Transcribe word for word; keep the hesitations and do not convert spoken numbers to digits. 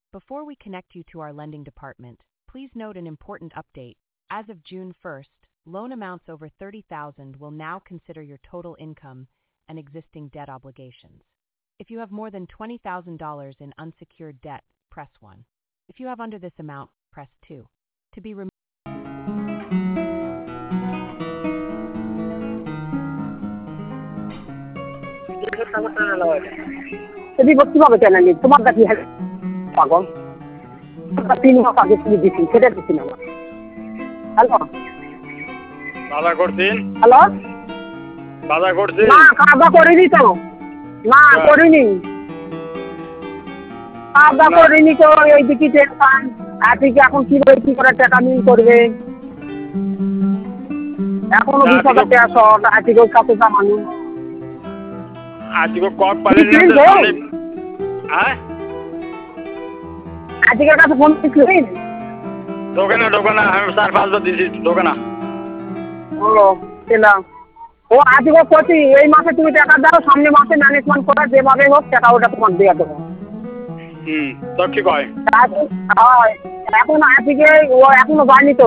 Before we connect you to our lending department, please note an important update. As of June first, loan amounts over thirty thousand dollars will now consider your total income and existing debt obligations. If you have more than twenty thousand dollars in unsecured debt, press one. If you have under this amount, press two. To be removed. যদি কিভাবে কেন নি তোমার কাছে পাগল তিন মাস আগে তুমি দিচ্ছি সেটা দিচ্ছি না হ্যালো দাদা করছেন হ্যালো দাদা করছেন না কাদা করিনি তো না করিনি কাদা করিনি তো এই দিকে টেনশন আজকে এখন কিভাবে কি করে টাকা নিয়ে করবে এখনো বিশ হাজার টাকা শর্ট আজকে কত দামানো আজকে কত পালেন হ্যাঁ আজকের কাছে ফোন দিচ্ছিলেন দোকানে দোকানে আমি চার পাঁচবার দিয়েছি দোকানে ও পেলাম ও আজকে করছি এই মাসে তুমি টাকা দাও সামনে মাসে ম্যানেজমেন্ট করা যেভাবে হোক টাকা ওটা তোমার দেওয়া দেবো হুম তো ঠিক হয় এখন আজকে ও এখনো যায়নি তো